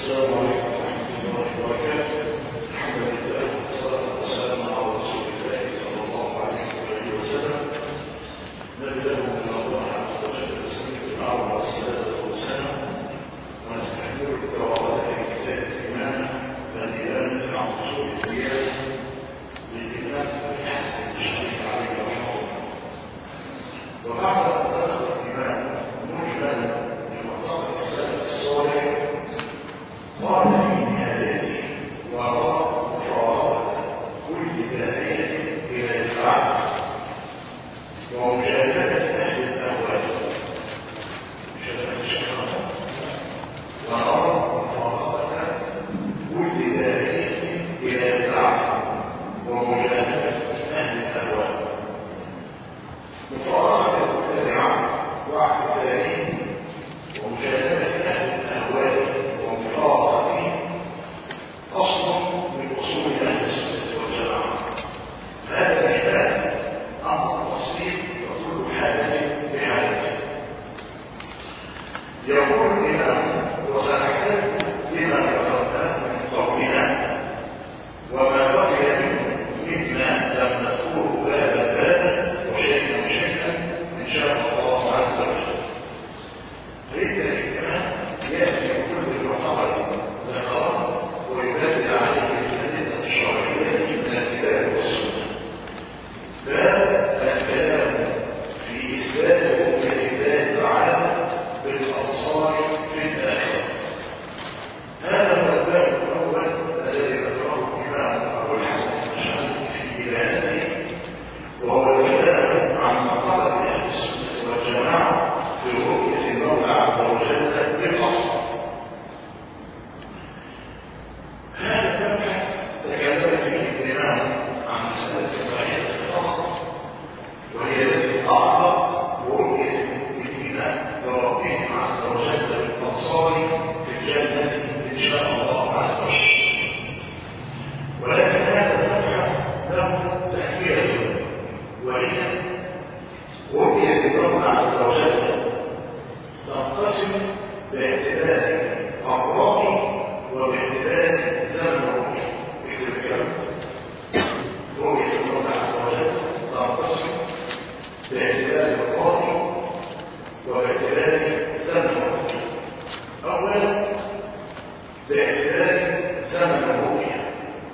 السلام عليكم ورحمة الله وبركاته. الحمد لله والصلاة والسلام على رسول الله صلى الله عليه وسلم. نبدأ من الله عز وجل بسنة الأعلى والصلاة والسلام ونستحمل القراءات في كتاب الإمام الإمام عن أصول القياس للإمام الحسن الشريف عليه رحمه الله. وبعد أن ذكر الإمام مجملا لمعتقد السلف الصالح قال في نهايته وراء مفارقة كل داعية إلى الفعل ومجادلة أهل الأهواء وراء مفارقة كل داعية إلى الفعل ومجادلة أهل الأهواء مفارقة المبتدعة واعتزالهم ومجادلة أهل الأهواء ومفارقته أصل من أصول أهل السنة والجماعة. هذا العباد أمر بسيط وكل حالة بحالته. يقول الإمام وسنحتاج لما ذكرناه من قولنا وما بقي منه مما لم نذكره بابا وشيئا إن شاء الله عز وجل. فإن الإمام يأتي كل المعتقد ذكره ويدل عليه بالأدلة الشرعية من الكتاب والسنة. باب الكلام في إثبات رؤية الله تعالى بالأبصار في الآخرة. هذا هو الباب الأول الذي ذكره الإمام أبو الحسن الأشعري في إبانته، وهو الكلام عن معتقد أهل السنة والجماعة في رؤية المولى عز وجل بالأبصار. هذا المبحث تكلم فيه الإمام عن مسألة واحدة فقط، وهي التي أعرض رؤية المؤمنين لربهم عز وجل بالأبصار في الجنة إن شاء الله عز وجل. ولكن هذا المبحث له تأكيد، وهي رؤية المولى عز وجل تنقسم باعتبار الرأي وباعتبار زمن الرؤية. رؤية المولى عز وجل تنقسم باعتبار الرأي وباعتبار زمن الرؤية. أولا باعتبار زمن الرؤية.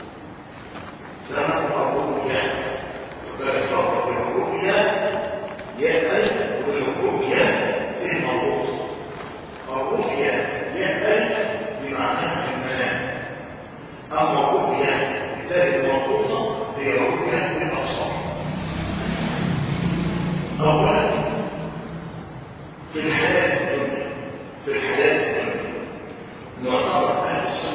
زمن الرؤية فالفرق بين الرؤية يأتي والرؤية الموضوع. الرؤية يأتي بمعنى المنام، أما الرؤية بالتالي الموضوع هي رؤية بالأبصار. أولا في الحياة الدنيا، معتقد أهل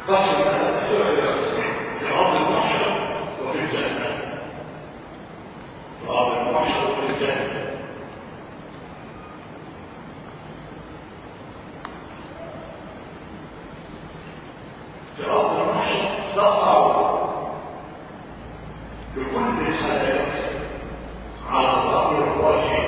تصل في أرض المحشر وفي الجنة. في أرض المحشر وفي الجنة. في أرض المحشر تقع بكل خلايا على ظهر الوجه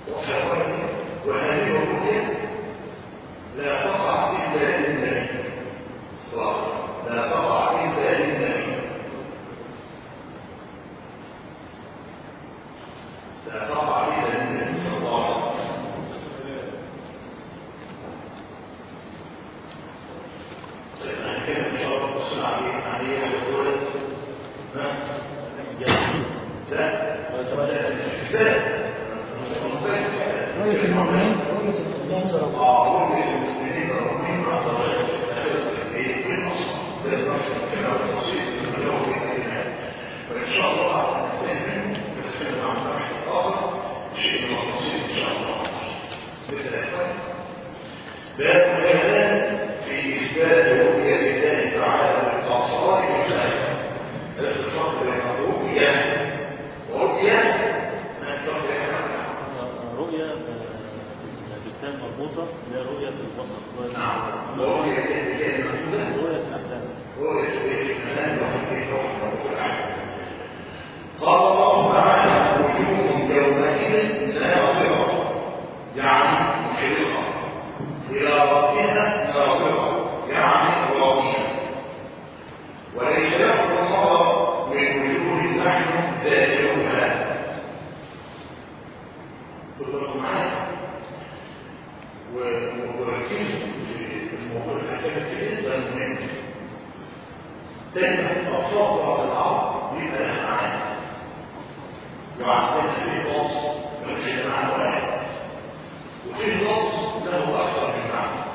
وهذه الرؤية لا تقع إلا للنبي لا تقع إلا للنبي لا تقع إلا للنبي صلى الله عليه وسلم. طيب أنا كده إن شاء الله بصنا عليه يقول فإن شاء الله نتكلم عن واحد آخر شيء من التفصيل إن شاء الله مثل الإخوان باب الكلام في إثبات رؤية الله تعالى بالأبصار والمشاهد. الفرق بين الرؤية ورؤية رؤية بالكتاب مربوطة لا رؤية بالبصر. نعم رؤية بالكتاب رؤية الأحلام. رؤية الأحلام قال الله تعالى وجوه يومئذ ناظرة يعني مشرقة إلى ربها ناظرة يعني راضية وليس يخلو النظر من وجوه نحن ذاكرها. تطلقوا معايا وركزوا في الموضوع الأحكام جدا مهم. دايما أبساط الأرض بيبقى لها معايا وعندنا فيه لفظ ملوش معنى واحد وفيه لفظ له أكثر من معنى.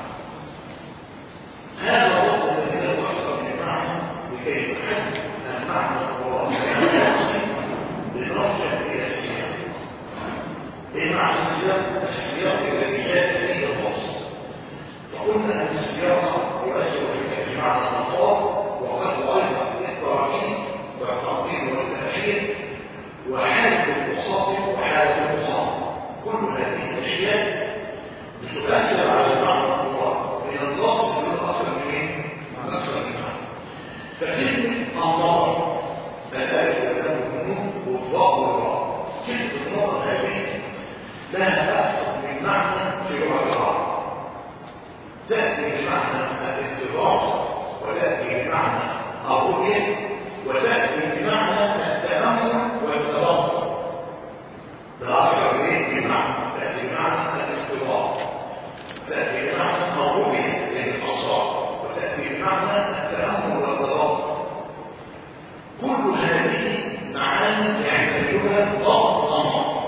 هذا اللفظ الذي له أكثر من معنى لكي يحدد المعنى القرآني بالرجع إلى السياق. إيه معنى السياق؟ السياق الذي جاء فيه اللفظ. وقلنا أن السياق يؤثر في معنى المطار وقد أيضا التراكيب والتقديم والتأخير وحالة المخاطب وحالة المخاطب. كل هذه الأشياء بتؤثر على معنى القرآن من اللفظ للأصل من أكثر من معنى. فكلمة النظر ذلك له النور والضاء والراء. كلمة النظر هذه لها أكثر من معنى في لغة العرب. تأتي بمعنى الانتظار وتأتي بمعنى الرؤية وتأتي بمعنى التأمل والتدبر. بالأكثر بمعنى تأتي بمعنى الانتظار تأتي بمعنى الرؤية للأبصار وتأتي بمعنى التأمل والتدبر. كل هذه معاني يحتاجها ضبط النظر.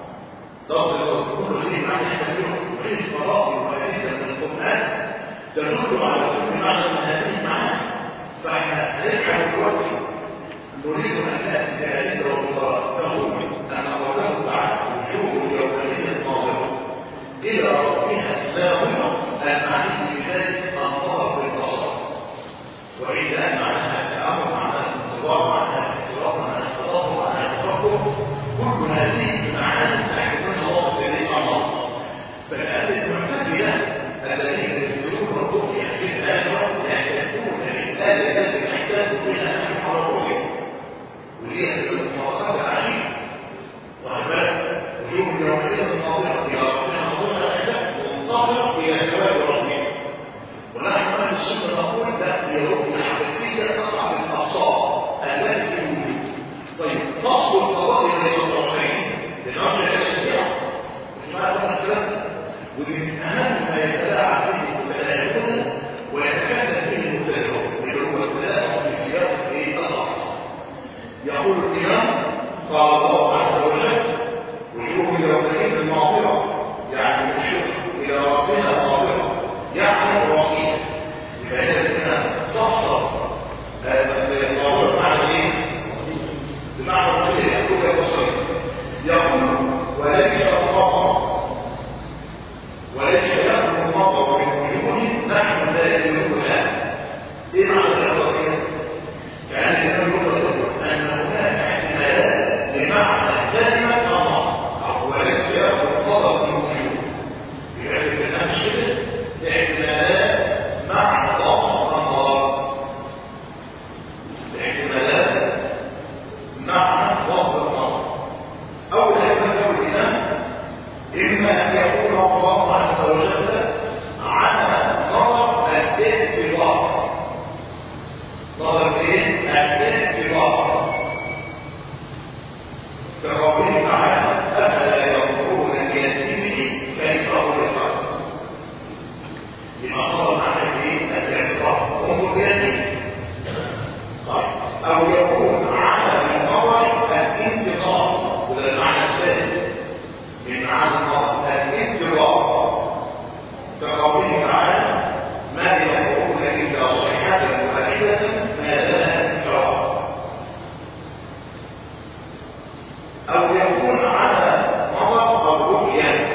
كل هذه معاني يحتاجها وفيه فرائض وأدلة من القرآن تدل على كل معنى من هذه المعاني. فاحنا هنرجع دلوقتي نريد ان ناتي بهذه الرباط نقول ان قوله تعالى وجوه يومئذ ناظره الى ربها ناظره المعني بذلك النظر بالبصر واذا معناها التامل معناها الانتظار معناها الاحترام معناها التدبر معناها التفكر. كل هذه المعاني تحتملها الله بذلك النظر. فالآية المعتزلة الذين يدخلون الرؤيا في الآخرة يحتاجون لله الذي يحتاج بها نحن على الرؤيا وليه المواقف العجيبة. وعباد وجوه يومئذ ناظرة إلى ربها ناظرة ومنتظرة إلى ثواب ربها. ونحن أهل السنة نقول لا هي رؤيا حقيقية تقع بالأبصار التي في الوجود. طيب فصل القضاء بين الطرفين لنرجع إلى السياق مش معنى الكلام ومن أهم ما يتلاعب به المتلاعبون ويتكلم به المتلاعبون اللي هو التلاعب في سياق الأرض. يقول الإمام قال الله عز وجل وجوه يومئذ ناظرة يعني مشرقة إلى ربها ناظرة يعني راضية. فإن الإمام فصل الناظرة بمعنى إيه؟ بمعنى الرجل يقول البصري يقول وليس النظر وليس يخلو النظر من وجوه نحن لا يدركها. ايه معنى النظر؟ يعني الامام يقول ان هناك احتمالات لمعنى إما أن يكون الله عز وجل على نظر الاعتبار. نظر إيه؟ الاعتبار. كقوله تعالى: أفلا ينظرون إلى الإبل كيف خلقت. لما نظر على إيه؟ الاعتبار. انظر إلى الإبل. أو يكون على النظر الانتظار، وده المعنى الثالث من معنى النظر الانتظار. كقوله تعالى: ما يقولون إلا صيحة واحدة ما لها انتظار. أو يكون على نظر الرؤية.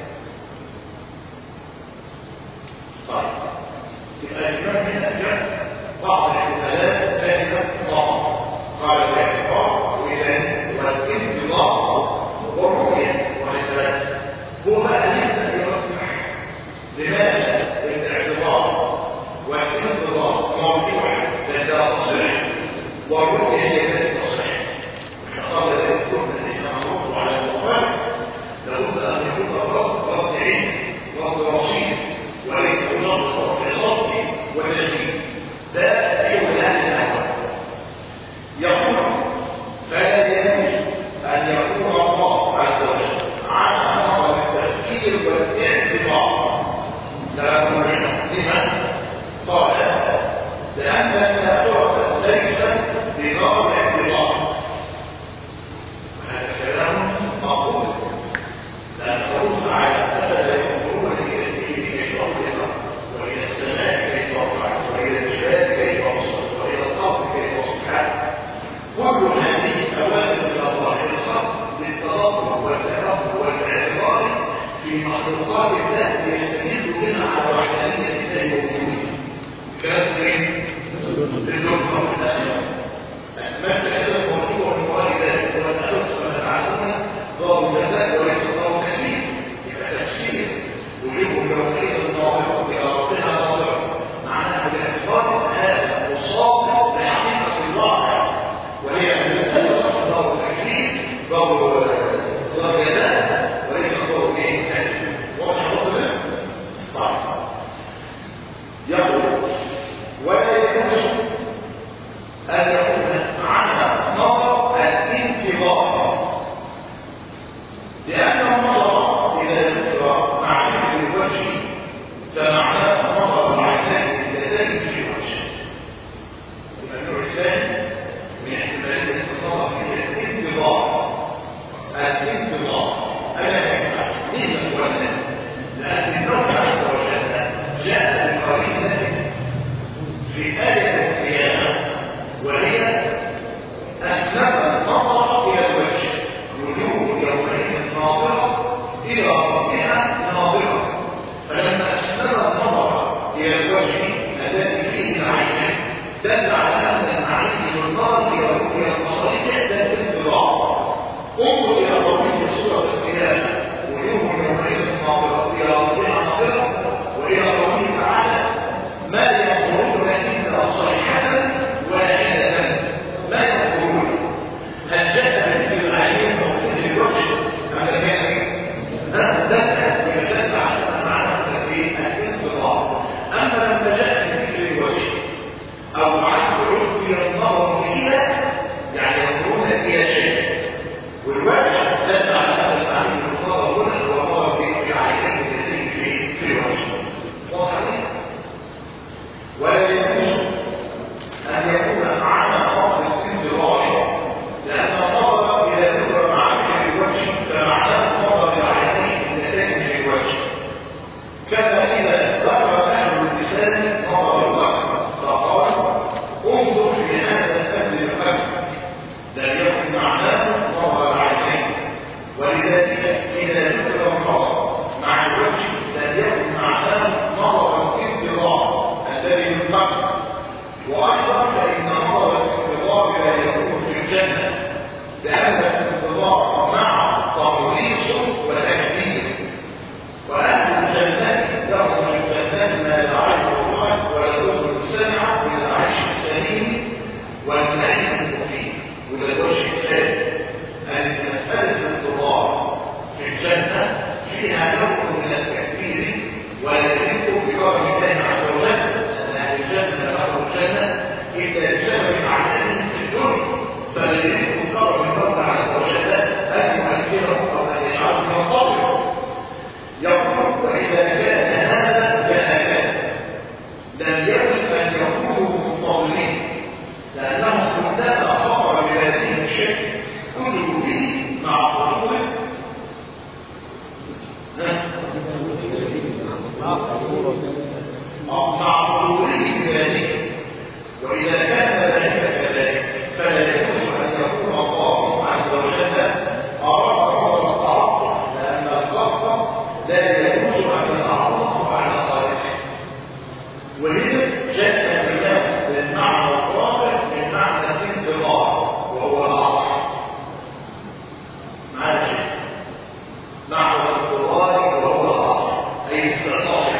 طيب، يبقى الإمام من أجل بعض الاحتمالات كلمة نظر. قال الاعتبار والانتظار والرؤية والحساب. هو بقى يبدأ يرجح لماذا الاعتبار والانتظار موضوع لا تصح والرؤية هي التي تصح. قال الدكتور الذي نعرض على المقال لابد أن يكون رد علم رد رصيد وليس مجرد رد صوتي وتجديد. ده أيوة الآن الأول يقول: فلا يجوز أن يكون الله عز وجل على نظر التفكير والاعتبار. لا نريد. لمن؟ قال: لأن التأثير ليس بنظر الاعتبار. هذا كلام مقبول. لا نقول على أفلا ينظرون إلى الإبل كيف خلقت، وإلى السماء كيف رفعت، وإلى الجبال كيف بسطت، وإلى الأرض كيف سطحت. كل هذه أوامر من الله الخاص للتدبر والتأمل والاعتبار في مخلوقات الله يستند بها على وحدانية الله ووجوده. كافرين للنظر الآخرة. مثل هذا الموضوع من وراء ذلك هو الألف ونتعلمنا ضرب جزاء وليس ضرب كبير. يبقى تفسير وجوه اليومية الناظرة بأرضها ناظرة معناها باعتبار هذا مصاب لحقيقة الواقع، وهي أن ضرب التكليف ضرب جزاء وليس ضرب ايه كبير. واضح هذا؟ طيب، يقول: ولا يجوز أن يكون على نظر الانتظار، لأن النظر إلى الانتظار معناه بالوجه فمعناه نظر العينين اللذين في الوجه. يبقى النوع الثاني من احتمالات النظر هي الانتظار. الانتظار ألا ينفع ليه ولا؟ لأن النوع عز وجل جاء بقرينة في آية القيامة، وهي أسلم النظر إلى الوجه. وجوه يومئذ ناظرة إلى ربها ناظرة. فلما أسلم النظر إلى الوجه الذي فيه العين دل على أن المعين والنظر إلى رؤية البصرية ده الانتظار. انظر إلى قوله سورة القيامة: وجوه يومئذ ناظرة إلى ربها ناظرة. وإلى قوله تعالى: ما ينظرون إلا صيحة واحدة ما يقولون. هل جاء مثل العين موجود الوجه على ذلك؟ لا يدل على معنى الانتظار. أما لما جاء مثل الوجه أو عنه عدي النظر إلى، يعني ينظرون إلى شيء، والوجه دل على أن المعنى النظر هنا هو نظر في عينه الذي في الوجه. وصحيح. ولا يجوز أن يكون على نظر الانتظار، لأن النظر إلى ذكر معاني الوجه فمعناه نظر العينين اللتين فيها نوع من التكبير والذكر بكرم الله عز وجل ان اهل الجنه له الجنه الا بسبب عملهم في الدنيا فلذلك كرم الله عز وجل ان يؤثره او ان يجعله ينطبق يقول واذا كان هذا كان لم يجوز ان يكونوا منطبقين لانهم كلما خطر بهذه الشكل كله به مع قبوله مع قبوله بذلك واذا كان ذلك كذلك فلا يجوز ان يكون الله عز وجل اراد هذا التعطف لان الخلق لا يجوز ان يتعرض على خالقه ولذا جاء الكلام بالمعنى الرابع من معنى الانتظار وهو العطف ماشي معنى الانتظار وهو العطف اي استطاع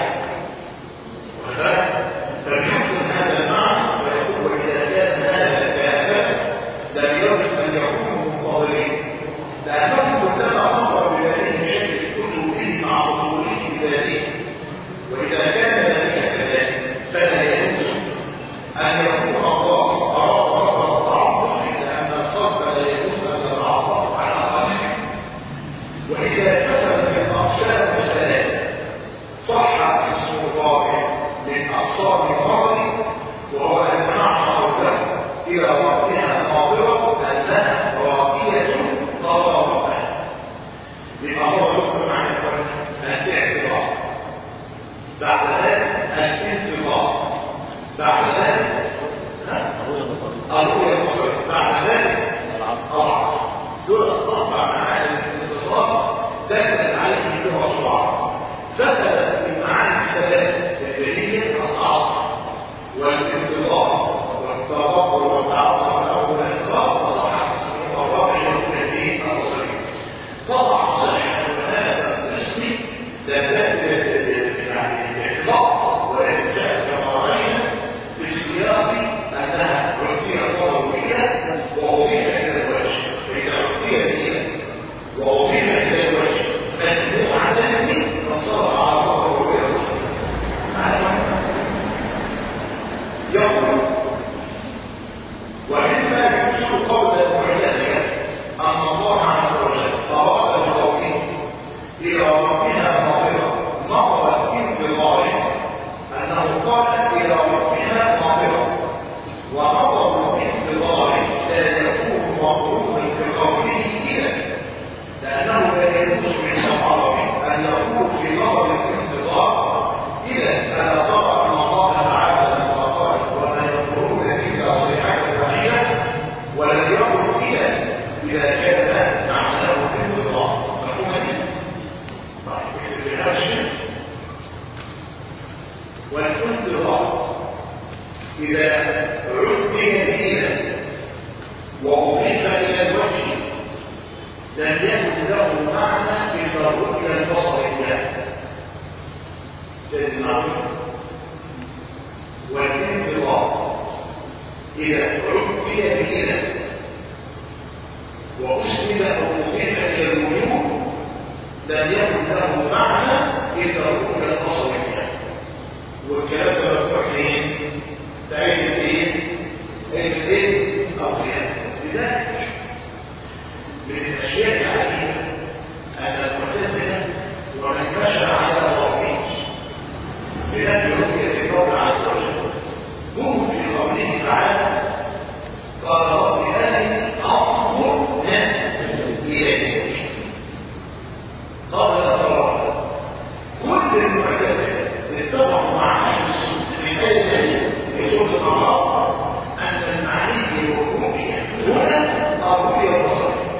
وهذا فبيمكن هذا المعنى ويقول اذا كان هذا كافر لا يجوز ان يكونوا منتظرين لانهم كلما خطر بهذه الشكل كله به مع قبوله بذلك واذا كان ذلك كذلك فلا يجوز ان يكون الله اراد هذا التعرض لان الخلق لا يجوز ان يتعرض على خالقه واذا كسب في الاقسام الثلاثه صح اسم الرابع من اقسام المرض وهو ان معنى قوله الى ربها ناظره انها راقيه نظره بما هو يذكر عن الاعتبار بعد ذلك الانتظار بعد ذلك الرؤية البصرية بعد ذلك العطف دول الأربع معاني الانتظار دلت عليه اللغة العربية دخلت من معاني الثلاث الدليل العطف والانتظار والتوقع والتعاطف والانتظار وصحة اسمه الرابع والذي البصرية طبعا صحة هذا الاسم دلت الاعتبار والإنجاز كما رأينا في سياق أنها عطية ضرورية وأضيف إلى الوجه فإذا عطية هي وأضيف إلى الوجه مجموعة ذلك فصار على ضرورية يقول ومما يمكن قول المعتزلة أن الله عز وجل أراد بقوله إلى ربها ناظرة نظرت انتظاره أنه قال إلى ربها ناظرة ونظر انتظاره لا يكون مطلوبا في قوله إلى لأنه لا يجوز من العربي أن يكون في نظر الانتظار إلى أن طبع الله تعالى المقال وما ينظرون إلا صيحة واحدة ولم يقل إلى إذا كان معناه الانتظار مفهوم والانتظار إذا عدي إلى وأضيف إلى الوجه لم يكن له معنى في الرؤية البصرية والانتظار إذا عدي إلى وأسند أو أضيف إلى الوجوه لم يكن له معنى في الرؤية البصرية والكلام ده مفتوح فين؟ تعيش فين؟ ايه؟ او فين؟ لذلك من الاشياء العجيبه ان المعتزله ومن مشى على ربه بنفي رؤيه الرب عز وجل هم في قوله تعالى قال رب هذه انظر اليك قال الله كل المعتزله اتفقوا مع اهل السنه من اجل يقول الله ان المعني الرؤيه هنا الرؤيه البصريه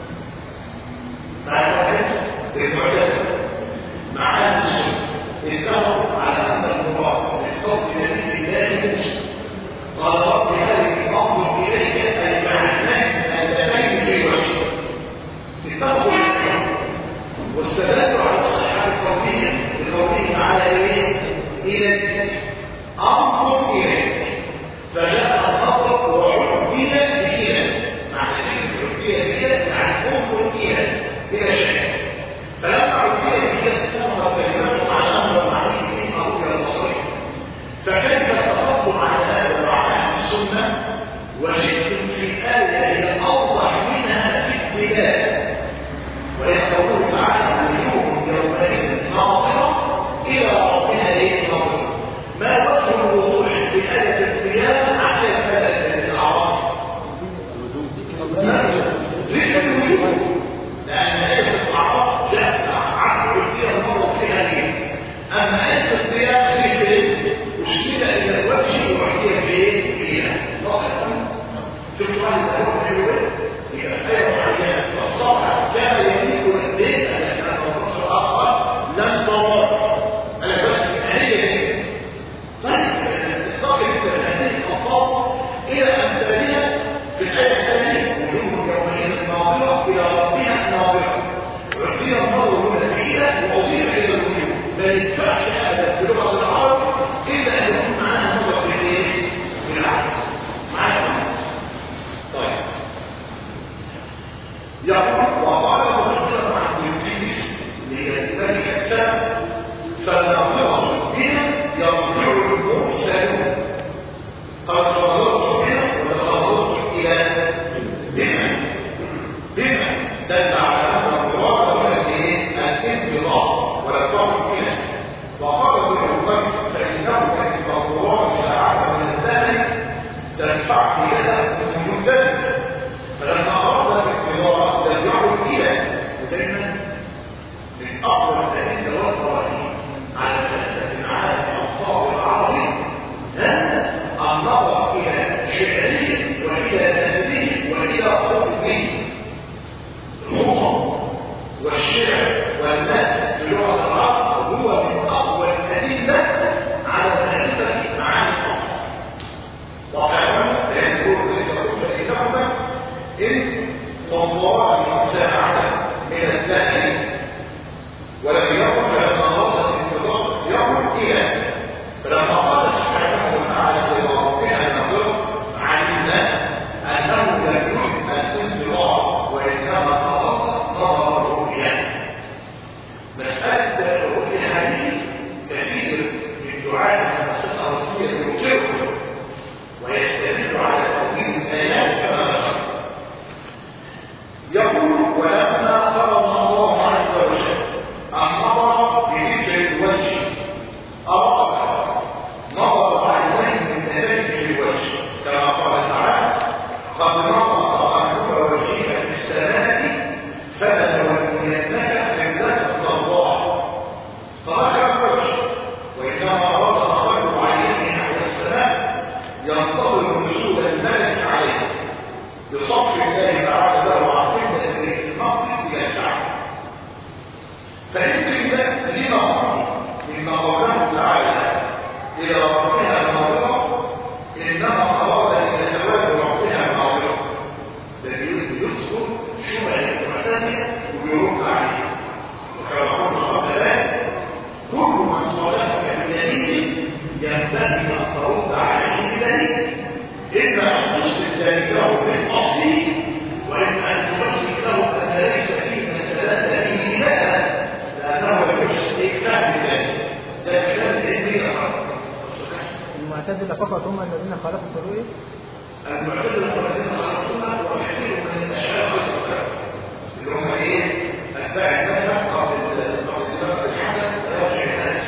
بعد المعتزله مع اهل السنه اتفقوا على ان المراد بالقول نبي الله موسى قال رب هذه انظر اليك اي معناه ان في وجهك اتفقوا واستدلوا على الصحه القوليه بقوله تعالى إلى أنظر إليك فجاء النظر وعدي إلى معنى ذلك عدي إلى يعني انظر إلى شيء فلما عدي فلما قال سبحانه وتعالى لربنا النظر علمنا انه لم يرد الانطلاق وانما خلص نظر الرؤيا. مساله الرؤيا هذه كثير من دعاة المسألة الرسمية ينكره ويستدل على توحيد الآيات كما ذكر. يقول ولما فرض الله عز وجل النظر بذكر الوجه أراد نظر عينين من ذلك الوجه كما قال تعالى قد نظر عنك وجهك في السماء فلنولينك قبلة الله. فذكر الوجه وإنما أراد نظر عينيه نحو السماء ينتظر نزول الملك عليه بصف الله تعالى له عن قبلة بيت المقدس إلى الكعبة. فإن لما مما قوله تعالى إلى ربها الناظرة إنما أراد إلى ثواب ربها الناظرة. ده يذكر شبهة المعتزلة ويرد عليه. وكما قلنا قبل ذلك كل من صالحك بدليل ينبغي أن ترد عليه بدليل، إما أن تثبت ذلك له بالأصل وإما أن تبين له أن ليس فيه مسألة دليل لها لأنه يجوز إكتاب بذلك. ده كلام العلمية المعتزلة فقط هم الذين خالفوا الرؤية؟ المعتزلة هم الذين خالفوها وكثير من الأشياء اللي هم إيه؟ أتباع المذهب قبل الحدث يرجع الناس.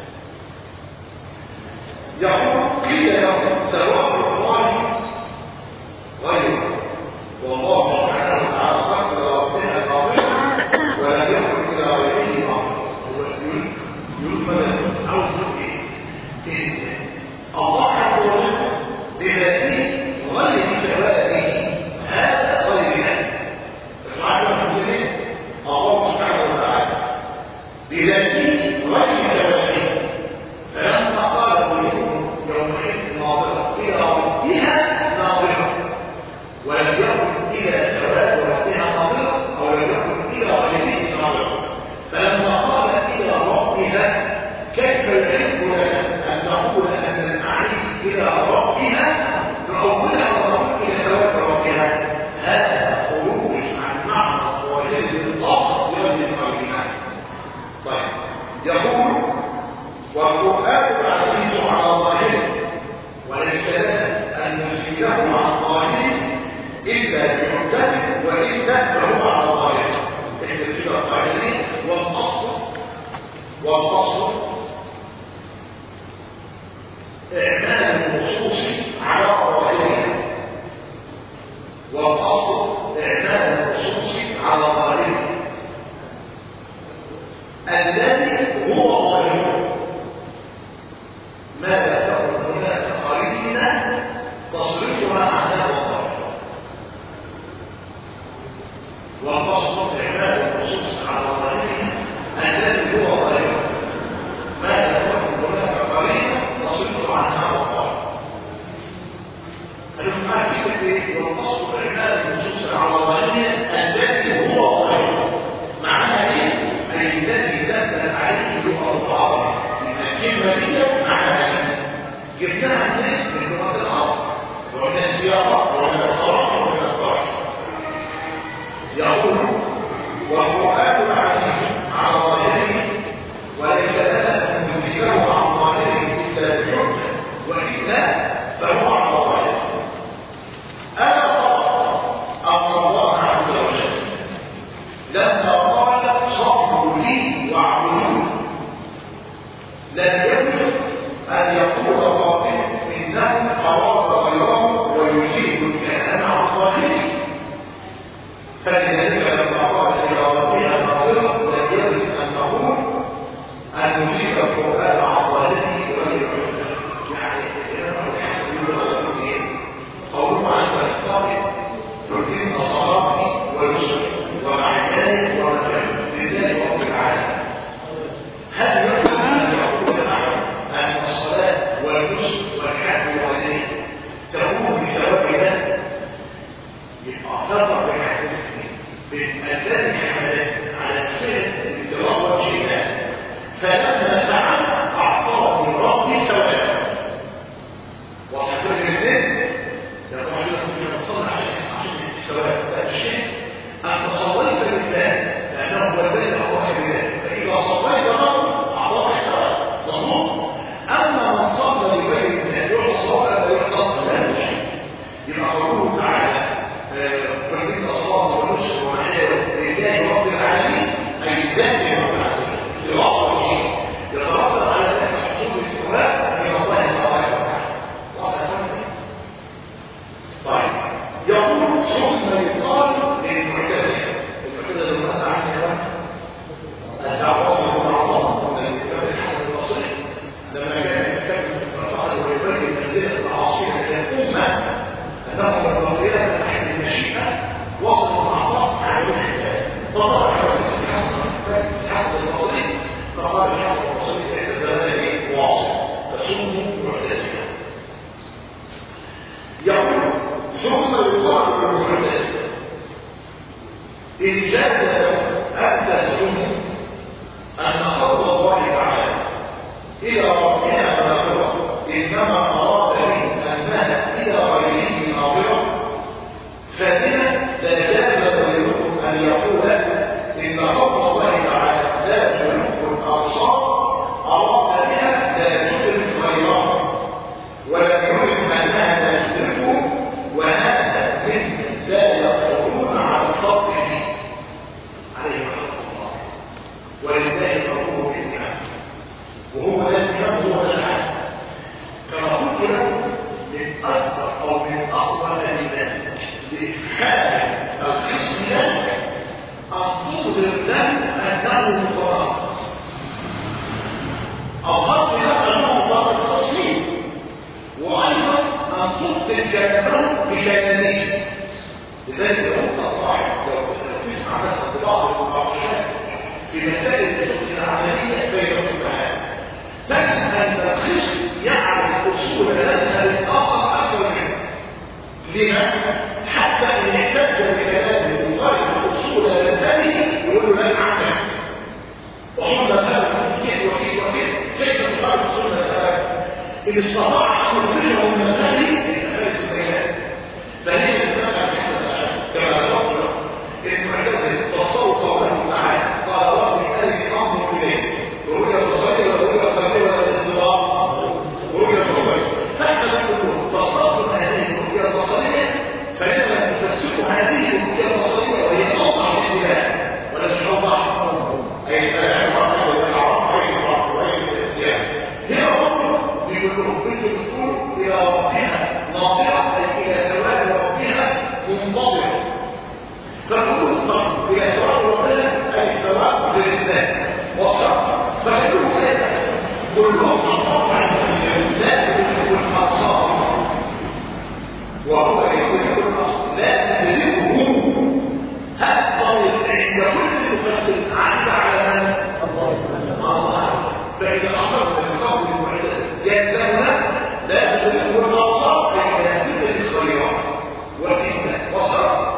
يقول قيل لهم ثواب الله غير والله سبحانه وتعالى صدق ربنا العظيم ولم يكن الى غيره امر. يقول عاوز ايه؟ الله عز وجل بذاته غير ثوابه هذا غير ذلك. اسمعوا المسلمين الله سبحانه وتعالى بذاته غير ثوابه فلما قال يومئذ ناظرة إلى ربها ناظرة ولم يكن إلى ثواب ربها ناظرة أو لم يكن إلى غيره ناظرة. فلما قال إلى ربها كيف يحب لنا أن نقول أن المعاني إلى ربها نعودها ونقول إلى ثواب ربها؟ هذا خروج عن معنى الظاهر بالضبط لوجه قلبنا. طيب يقول والقرآن العزيز على ظاهره وليس لنا أن نزيده عن ظاهره إلا بحجته وإلا فهو على ظاهره. إحنا كده الظاهرين والأصل إعمال النصوص على ظاهرها والأصل إعمال النصوص على ظاهرها الذي هو ظاهره ما لا تكن هناك قرينة تصرفها عن هذا الظاهر. والأصل إعمال النصوص على ظاهرها الذي هو ظاهره ما لا تكن هناك قرينة تصرفها عن هذا الظاهر. الإجماع في والأصل إعمال النصوص على ظاهرها الذي هو ظاهره. معناها إيه؟ أي الذي دلت عليه الأوضاع الكلمة دي معناها جبناها من لغة العرب ومن السياقة ومن الطرق ومن الطرق. يقول والقرآن العزيز على ظاهره وليس لنا أن نزيله عن ظاهره إلا بحجة وإلا فهو على ظاهره. أنا أن الله عز وجل لما قال صبروا لي واعبدون لم يجوز أن يقول الرافض إنه أراد غيره ويزيد الكلام عن ظاهره. فلذلك لما قال إلى ربها ناظرة لم يجوز أن نقول أن نزيد القرآن عن ظاهره وغير حجة. يعني قوله عن الطارق يتم صلاته والنصر ومع ذلك ورجل لله رب العالمين. هل يجوز أن يقول فقال الحسن البصري عند زمانه واصل فسموا معتزلة. يقول ثم يقال المعتزلة إن جاز أن تسلموا أن قول الله تعالى إلى ربنا ناظرة إنما أراد به أنها إلى غيره ناظرة، فبنا لا جاز غيركم أن يقول إن قول الله تعالى لا تدرك الأبصار أراد بها لا تدرك غيرها، ولم يعلم أنها لا تدركه، وهذا من لا يقولون على الخط فيه عليه رحمة الله، ولله قوله بالنعم، وهو الذي ينظر العالم. كما قلت لكم من أكثر أو من أقوى الكلمات لإفحام القسم له أن تظهر له أنه متناقض، أو خط له أنه متناقض تصميم، وأيضا أن تبطل كلامه بكلامين. لذلك نقطة صاحب لو تسمع مثلا بعض المناقشات في مسائل الجزء العملية بين الفقهاء تجد أن الخصم يعرف أصول المذهب الآخر أكثر منه. لما؟ حتى إن احتج بكلامه يغير أصول مذهبه ويقول له لا نعمل أصول مذهبه كيف وكيف وكيف كيف تغير أصول مذهبه إن استطاع أن يخرجه من مذهبه فارس البيان. فهي الإسلام كما ذكرنا المعتزلة تصور قوله تعالى قال رب الذي أمر إليه ورؤية البصرية ورؤية القلبية والاستضاء ورؤية البصرية، فإحنا نقول تصور هذه الرؤية البصرية فإننا نفسر هذه الرؤية البصرية وهي توضح الاختلاف ولا توضح أي الأعراف والأعراف أي الأعراف وأي الاختلاف. هي ربنا بيقول لهم كنتم تقولوا إلى ربها ناظرة أي إلى ثواب ربها منتظرة، فنقول الضغط إلى ثواب ربنا أي ثواب لله وصف. فنقول هذا كلهم أطاف عن المسلم لا تدرك الأبصار، وهو يدرك الأبصار لا تدركه. هذا الطريق عند كل مفسر عاد على من الله. فإذا أصبت القول المعتزلة يلزمنا لا تدركه الأبصار فإن لا تدرك الخيرات والإنسان وصف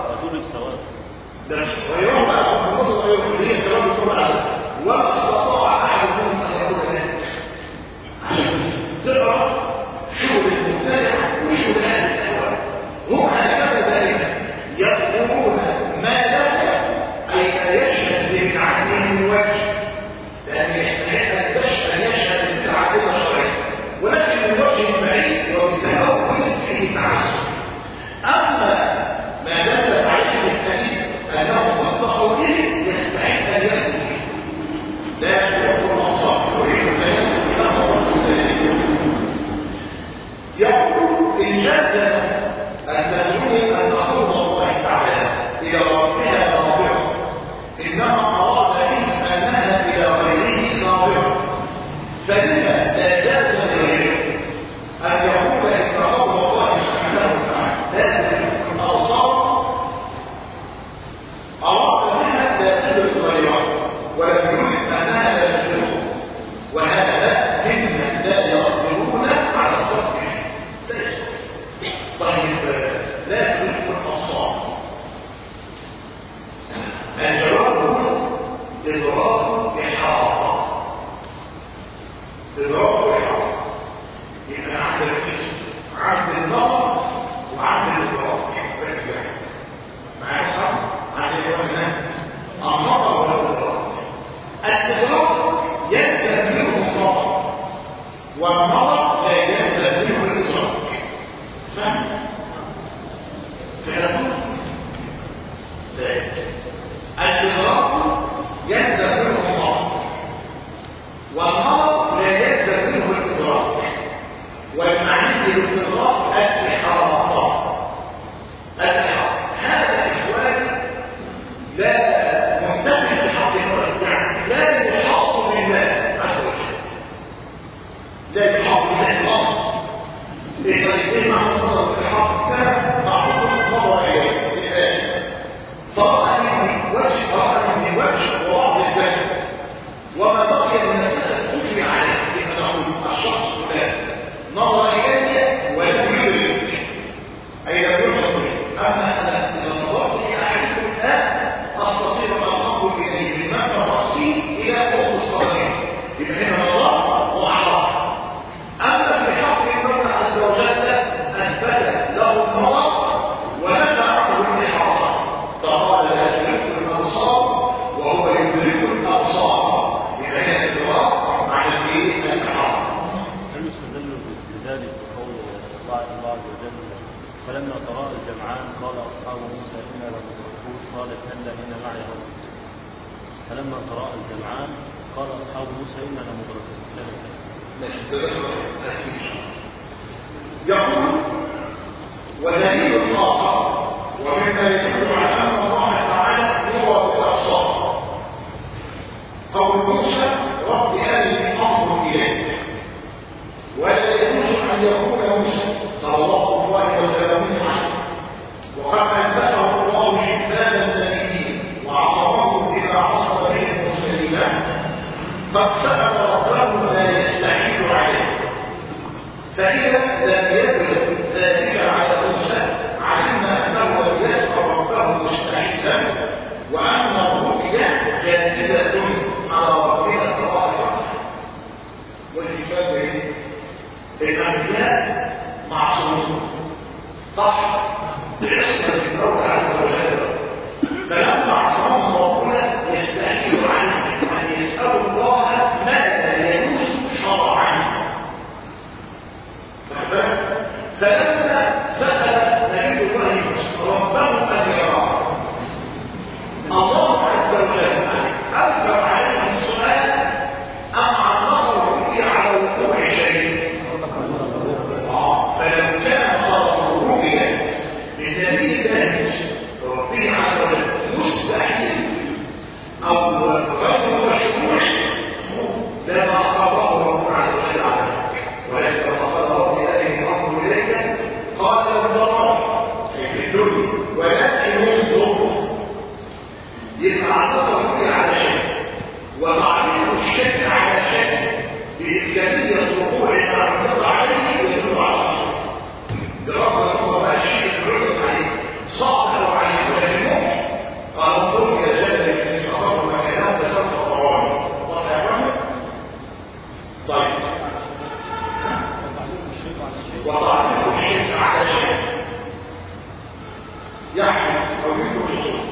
ويوم هي كلام القرآن وما استطاع أحد منهم أن يقول ذلك عشان تقرأ شغل المبتدع وشغل أهل الأهواء. هم هكذا ذلك يقولون ما لا أي لا يشهد بالعدل من وجه، لأن يستحق أن يشهد بالعدل الشرعي، ولكن من وجه بعيد وبتهور فيه تعسف. أما ما دل عليه الدليل أنه صدقوا به يستحق أن يثبت لا يكون الأنصار ويريد أن يثبت إلى رسول الله. يقول إن جاز أن تزعم أن قول الله تعالى إلى ربها ناظرة إنما أراد به أنها إلى غيره ناظرة، فلما لا جاز لغيره أن يقول إن قول الله سبحانه وتعالى لا تدرك الأبصار أراد بها لا تدرك غيرها ولم يرد أنها لا تدركه، وهذا ممن لا يقدرون على الصدق. طيب لا تدرك الأبصار الجواب إضراب إحاطة. إضراب إحاطة يبقى عند الجسم عند النظر وعند الإضراب معايا صح؟ عند الإضراب النظر والإضراب. الإضراب يلزم منه النظر والنظر لا يلزم منه الإضراب. فهم؟ فهمتوا؟ الإضراب يلزم منه النظر والنظر لا يلزم منه الإضراب، والمعنى للإضراب الإحاطة. هذا إخواني لا منتفع بحق الله، يعني لا يحاط بالله عز وجل، لا يحاط قال أصحاب موسى إنا لمدركون قال كلا إن معي ربي فلما تراءى الجمعان قال أصحاب موسى إنا لمدركون. يقول ودليل الآخر ومما يدل على أن الله تعالى هو بالأبصار قول موسى رب أرني أنظر إليك ولا يجوز أن يكون موسى صلى الله عليه وسلم عنه وقد أنبأه الله شبانا سبيلين وعصمه إذا عصر به المرسلين فاقترب ربه لا يستحيل عليه فإذا لم يبلغ ذلك على موسى علمنا أنه لم يلقى ربه مستحيلا وأن الرؤيا جاهزة على ربنا تبارك وتعالى. والكتاب الأنبياء معصومون صح بعصمة الله عز وجل فلما عصمهم ربنا يستحيل عنه أن يسألوا الله ما لا يجوز شرعا. فلما سأل نبي الله ربه أن يراه الله عز وجل أنكر عليه السؤال أم علمه الرؤيا على وقوع شيء فلو كان صار الرؤيا لدليل ذلك ربه عز وجل مستحيل أو غير مشروع لما أخبره ربه عز وجل عنه ولكن فقد بهذه الأمر إليك قال الضرر في الدنيا ولكن ينظر يتعرض الرؤيا على شيء ومعرفة الشك على شك بإمكانية الوقوع المعرض عليه يدل على شيء برغم أنه ما شيء يعرض عليه صعب أو عليه ولكن ممكن قال انظر إلى جبل في استقر مكانه تسلط طوالي وتعلمه طيب وتعرفه الشك على شيء يحدث أو يكون الصوت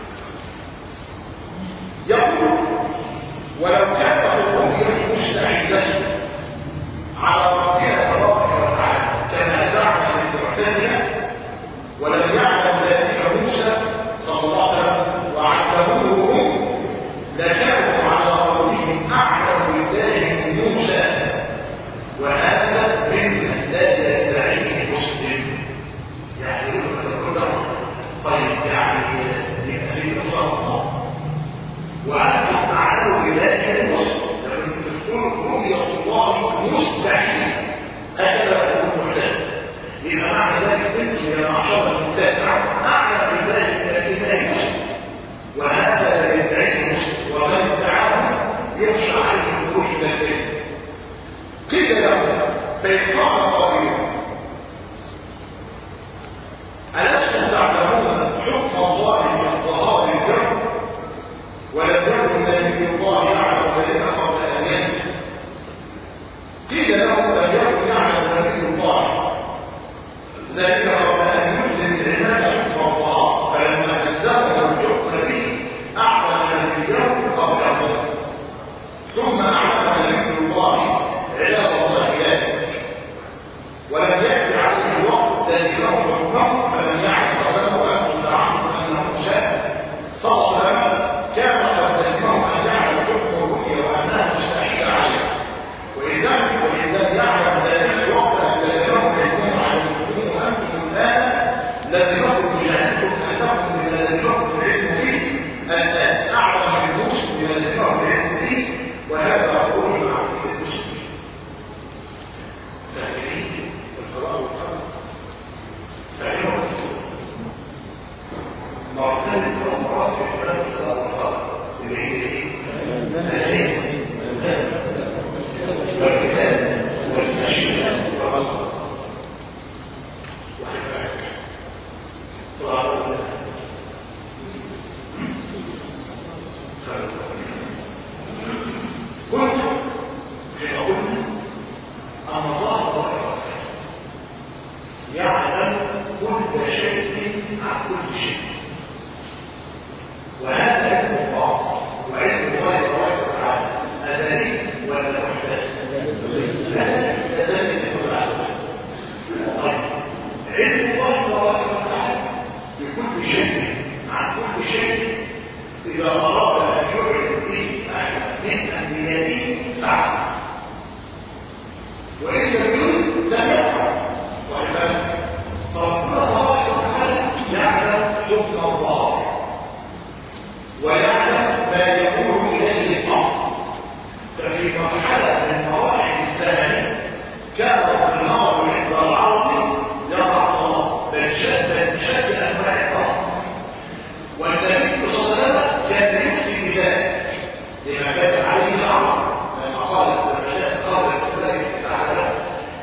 يقول ولو كانت الرؤيا مستحيلة على ربنا تبارك وتعالى كما زعم المعتزلة ولم يعلم ذلك موسى صلى الله عليه وسلم وعلموه لكانوا على قولهم أعلم بالله من موسى وهذا ممن لا يدعيه مسلم يعني يقول طيب يعني يكفي الله وأنتم تعالوا إلى المسلم لكن تقول رؤية الله مستحيل هكذا يكون محدث إذا معنى ذلك أنتم يا معشر المتابع أعلم بالله الذي لا مسلم وهذا لا يدعيه مسلم ومن ادعاه يخشى عليه الخروج من الدين قيل له فإن قام قائلا ألستم تعلمون حكم الله من ظهار الجو ولم يكن نبي الله يعلم ذلك قبل ان ينزل قيل له لم يكن يعلم نبي الله ذلك قبل ان ينزل العباد حكم الله فلما نزله الحكم به اعلم نبيه قبل ان ينزل ثم اعلم نبي الله عباد الله ذلك ولم يكن عليه الوقت ذلك حكمه فلم يعلم قبله ان عنه انه شاء صلى الله عليه وسلم كان قد تسمعه أن يعلم حكم وإن لم يرد لم يفعل. وعبادة فربنا تبارك وتعالى يعلم حكم الله ويعلم ما يقول إليه الأمر. ففي مرحلة من مراحل الزمن كان النار عند العرض يضع الله بل شد أنواع الطاعة. والنبي صلى الله عليه وسلم كان يفتي بذلك لما كان عليه الأمر لما قال المشاهد قال ذلك تعالى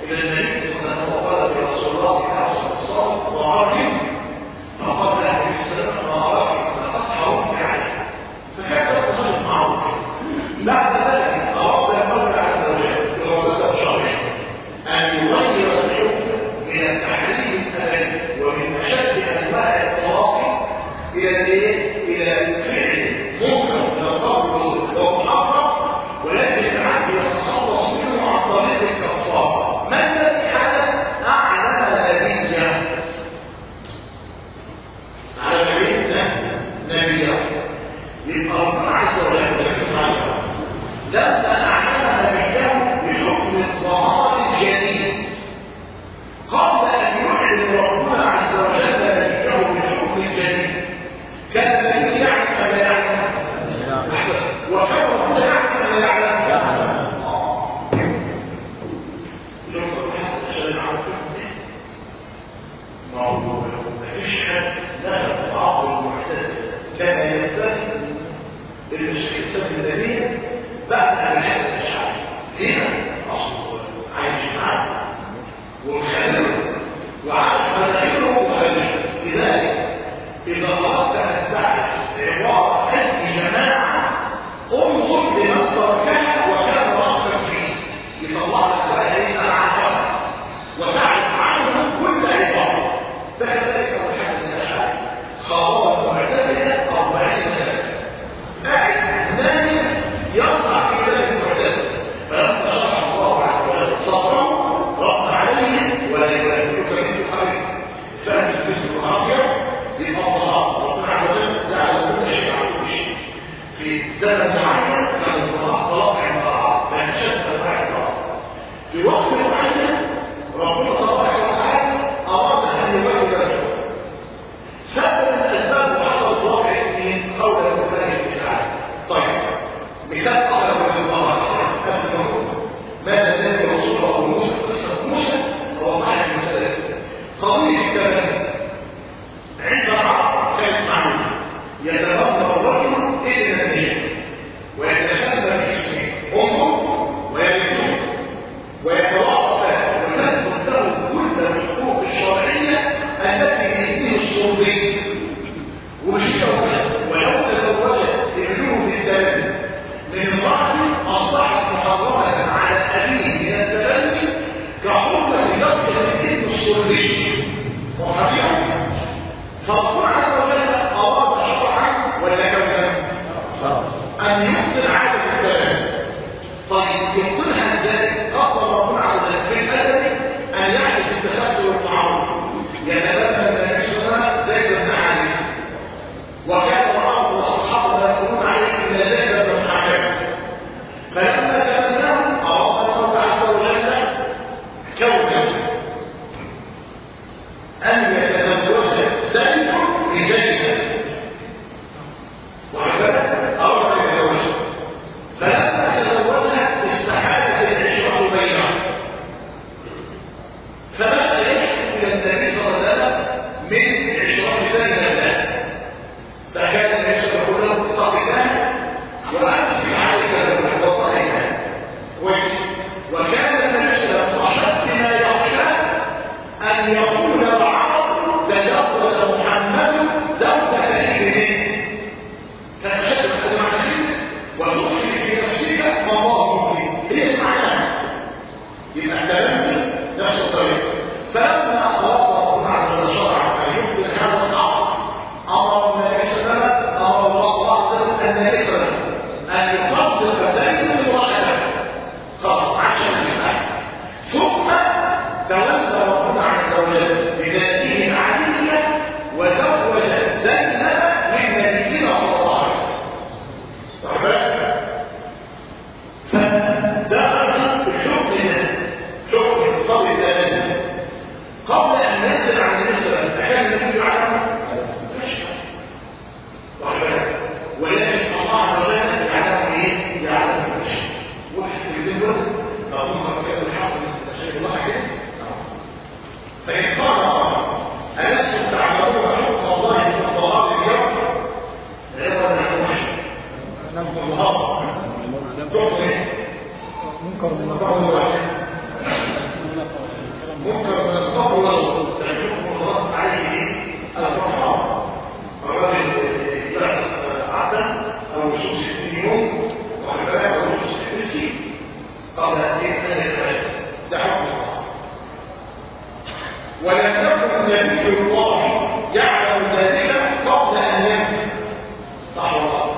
منكر من قول القول واحد منكر من القول والصوت يحكم الله عليه الرحمة الراجل يعرف عدد أو وصول 60 يوم وحفاظ أو وصول 60 قبل أن يكون ده حكم الله ولم يكن نبي الله يعلم ذلك قبل أن يكون صح الله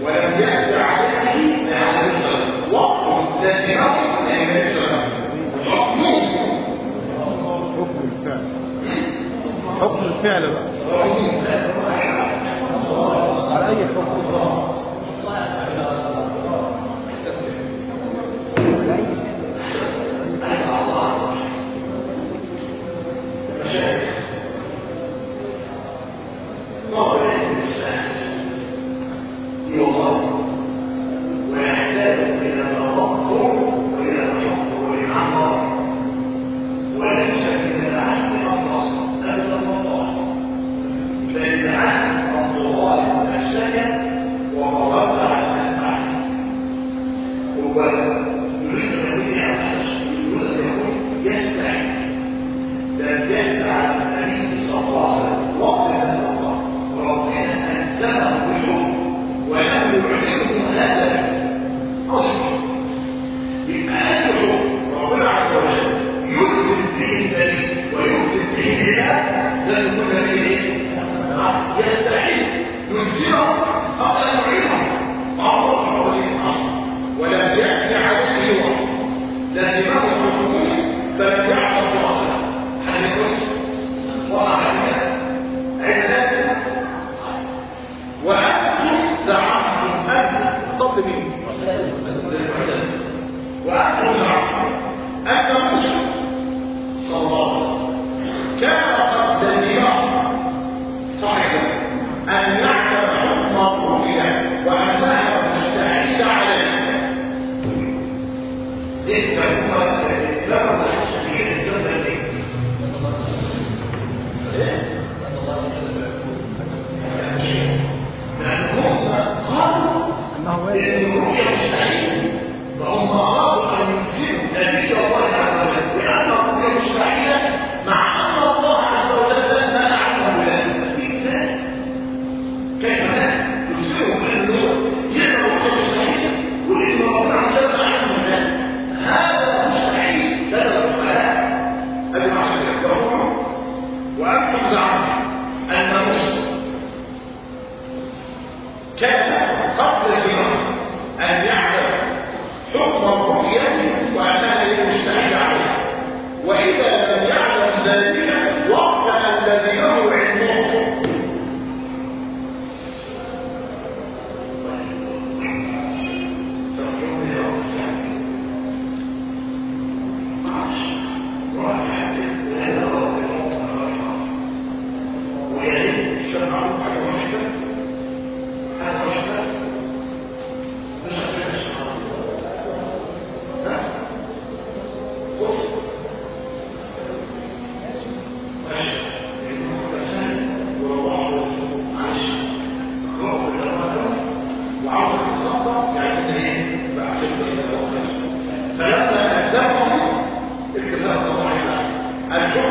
ولم يأت عليه وقت لازمه حكم الفعل بقى على أي حكم فلما أدبهم الكتاب طبعا الحكم